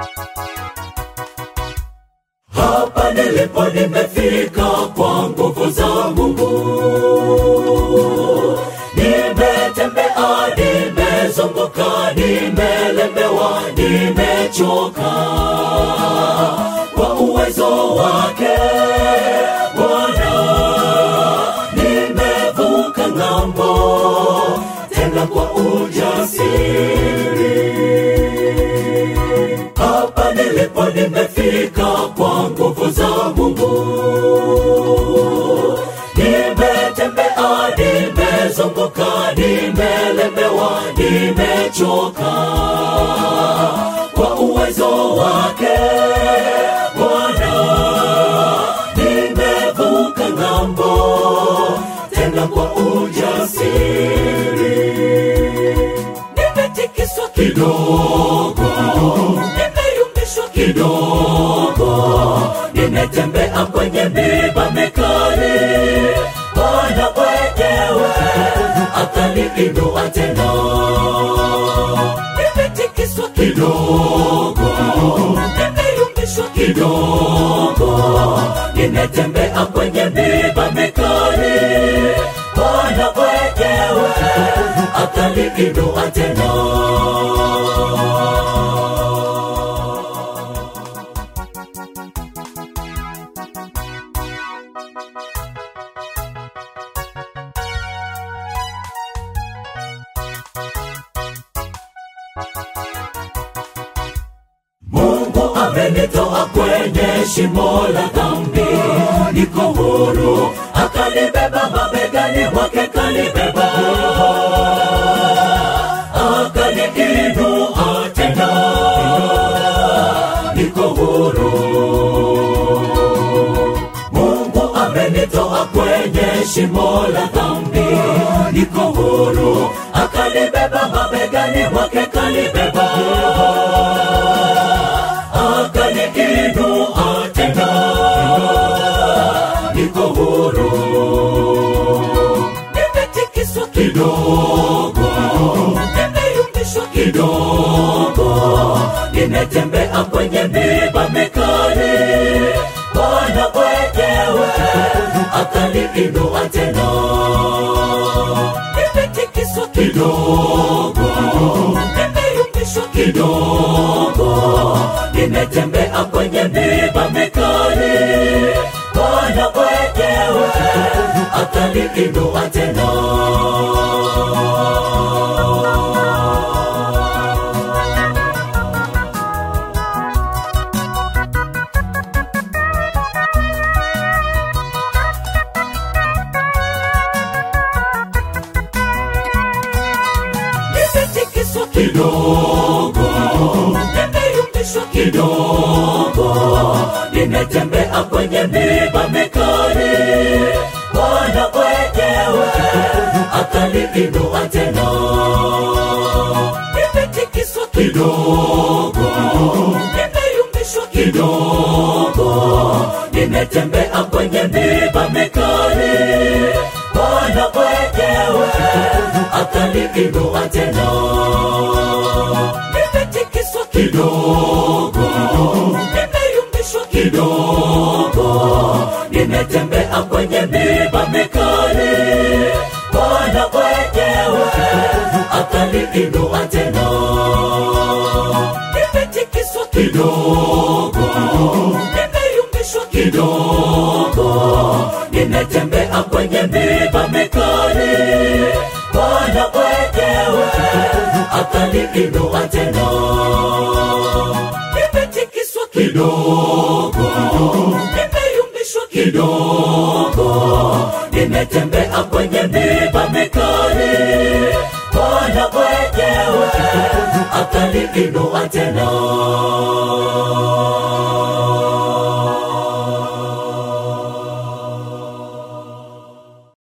Hapa nilipo nimefika kwa nguvu za Mungu. Nimetembea, nimezunguka, nimelemewa, nimechoka. Kwa uwezo wake Bwana nimevuka ng'ambo, tena kwa ujasiri. Hapa nilipo nimefika kwa nguvu za Mungu. Nimetembea, nimezunguka, nimelemewa, nimechoka. Kwa uwezo wake Bwana nimevuka ng'ambo, tena kwa ujasiri. Nimetikiswa kidogo, nimeyumbishwa kidogo, nimetembea kwenye miba mikali. Bwana mwenyewe akaniinua tena. Nimetikiswa kidogo, nimeyumbishwa kidogo, nimetembea kwenye miba mikali. Bwana mwenyewe akaniinua tena. Mungu amenitoa kwenye shimo la dhambi, niko huru, akanibeba mabegani mwake, kanibeba, akaniinua tena, niko huru. Mungu amenitoa kwenye shimo la dhambi, niko huru, akanibeba mabegani mwake, kanibeba, akaniinua tena, niko huru. Nimetikiswa kidogo, nimeyumbishwa kidogo, nimetembea kwenye miba mikali. Bwana mwenyewe akaniinua tena. Nimetikiswa kidogo, nimeyumbishwa kidogo, nimetembea kwenye miba mikali. Bwana mwenyewe akaniinua tena. Nimetikiswa kidogo, nimeyumbishwa kidogo, nimetembea kwenye miba mikali. Bwana mwenyewe akaniinua tena. Nimetikiswa kidogo, nimeyumbishwa kidogo, nimetembea kwenye miba mikali. Bwana mwenyewe akaniinua tena. Nimetikiswa kidogo, nimeyumbishwa kidogo, nimetembea kwenye miba mikali. Bwana mwenyewe akaniinua tena. Nimetikiswa kidogo, nimeyumbishwa kidogo, nimetembea kwenye miba mikali. Bwana mwenyewe akaniinua tena. Nimetikiswa kidogo, nimeyumbishwa kidogo, nimetembea kwenye miba mikali. Bwana mwenyewe akaniinua tena.